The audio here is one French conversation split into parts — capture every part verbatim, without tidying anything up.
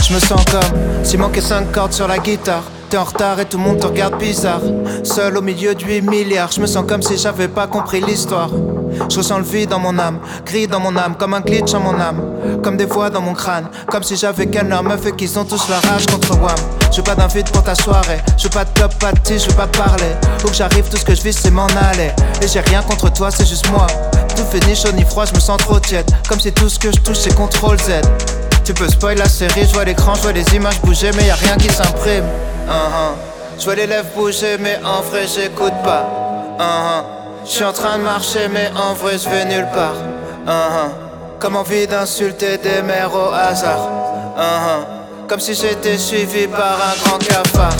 Je me sens comme s'il manquait cinq cordes sur la guitare. T'es en retard et tout le monde te regarde bizarre. Seul au milieu de huit milliards. Je me sens comme si j'avais pas compris l'histoire. Je ressens le vide dans mon âme, gris dans mon âme, comme un glitch en mon âme, comme des voix dans mon crâne, comme si j'avais qu'un leur meuf et qu'ils ont tous la rage contre Wham. Je veux pas d'invite pour ta soirée, je veux pas de top, pas de tea, je veux pas parler. Où que j'arrive, tout ce que je vis c'est m'en aller. Et j'ai rien contre toi, c'est juste moi. Tout fait ni chaud ni froid, je me sens trop tiède. Comme si tout ce que je touche c'est contrôle Z. Tu peux spoil la série, je vois l'écran, je vois les images bouger, mais y a rien qui s'imprime. uh-huh. Je vois les lèvres bouger, mais en vrai j'écoute pas. uh-huh. Je suis en train de marcher, mais en vrai je vais nulle part. uh-huh. Comme envie d'insulter des mères au hasard. uh-huh. Comme si j'étais suivi par un grand cafard.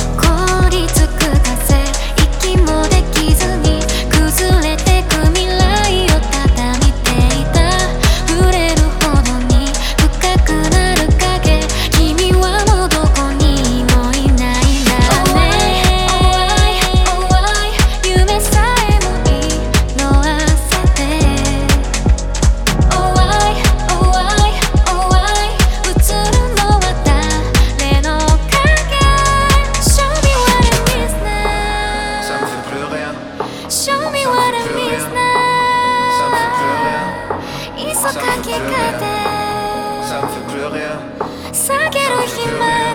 Ça me fait plus rien. Ça me fait plus rien. Ça me fait plus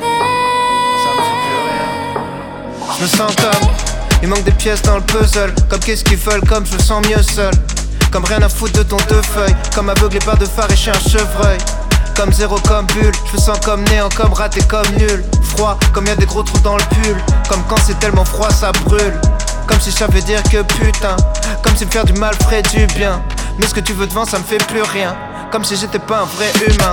rien. Je me sens comme il manque des pièces dans le puzzle. Comme qu'est-ce qu'ils veulent, comme je me sens mieux seul. Comme rien à foutre de ton deux feuilles. Comme aveuglé par de phare et je suis un chevreuil. Comme zéro, comme bulle, je me sens comme néant, comme raté, comme nul. Froid, comme y'a des gros trous dans le pull. Comme quand c'est tellement froid ça brûle. Comme si je savais dire que putain. Comme si me faire du mal ferait du bien. Mais ce que tu veux devant ça me fait plus rien. Comme si j'étais pas un vrai humain.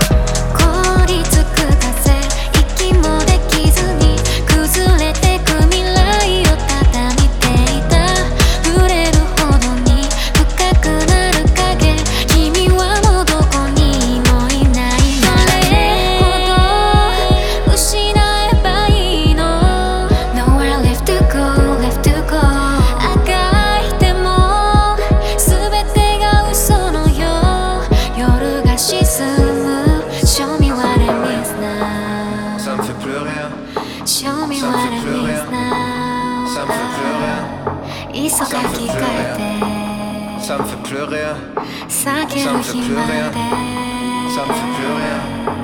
Ça me fait plus rien. Show me what it means now. Ça me fait plus rien. Ça me fait plus rien. Ça me fait plus rien. Ça me fait plus rien. Ça me fait plus rien.